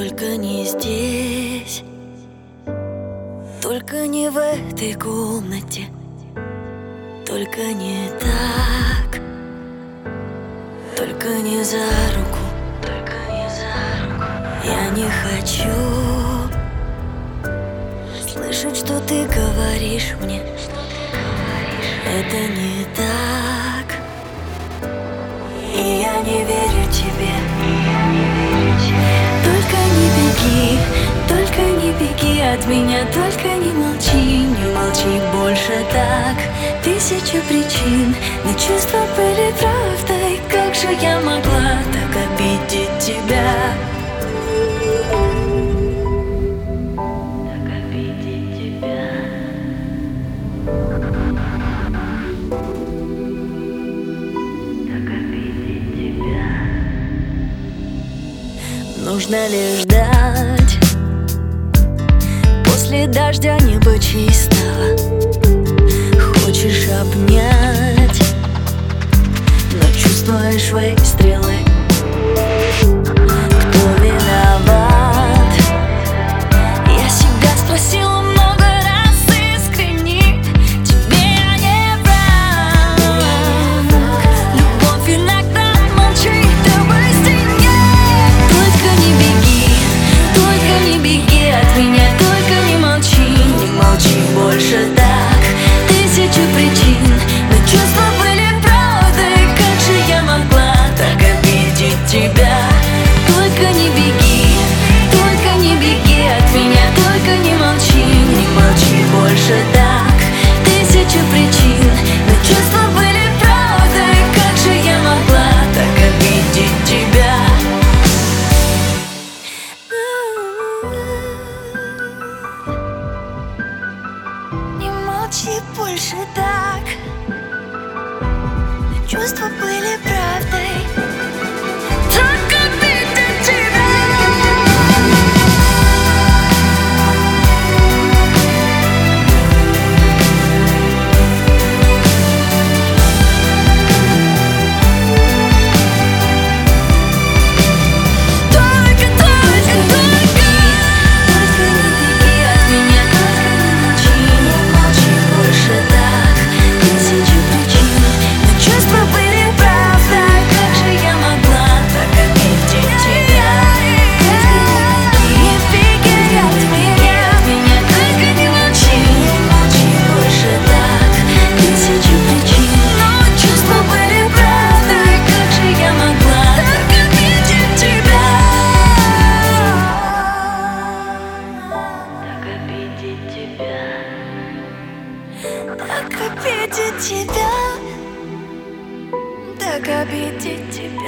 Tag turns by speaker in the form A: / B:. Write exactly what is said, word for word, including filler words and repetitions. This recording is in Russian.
A: Только не здесь, только не в этой комнате, только не так, только не за руку, только не за руку. Я не хочу слышать, что ты говоришь мне. Это не так, и я не верю тебе. Только не беги, только не беги от меня, только не молчи, не молчи больше так. Тысяча причин, но чувства были правдой. Как же я могла так обидеть тебя? Так обидеть тебя. Так обидеть тебя. Нужно лишь ждать после дождя небо чистого. Хочешь обнять, но чувствуешь выстрелы. Кто виноват? Я себя спросила много раз искренне. Тебе я не враг. Любовь иногда молчит об истине. Только не беги, только не беги от меня, только не молчи, не молчи больше так. Тысячу причин, но чувства были правдой. Как же я могла так обидеть тебя? Только не беги, только не беги от меня, только не молчи, не молчи больше так. Тысячу причин, но чувства были правдой. Как же я могла так обидеть тебя? Не молчи больше так. Чувства были правдой. Так обидеть тебя. Только, только, только. Только не беги от меня, только не молчи, не молчи больше так. Тысячу причин, но чувства были правдой. Как же я могла так обидеть тебя? Только не беги от меня, только не молчи, не молчи больше так. Тысячу причин, но чувства были правдой. Как же я могла так обидеть тебя? Так обидеть тебя. Так обидеть тебя. Так обидеть тебя.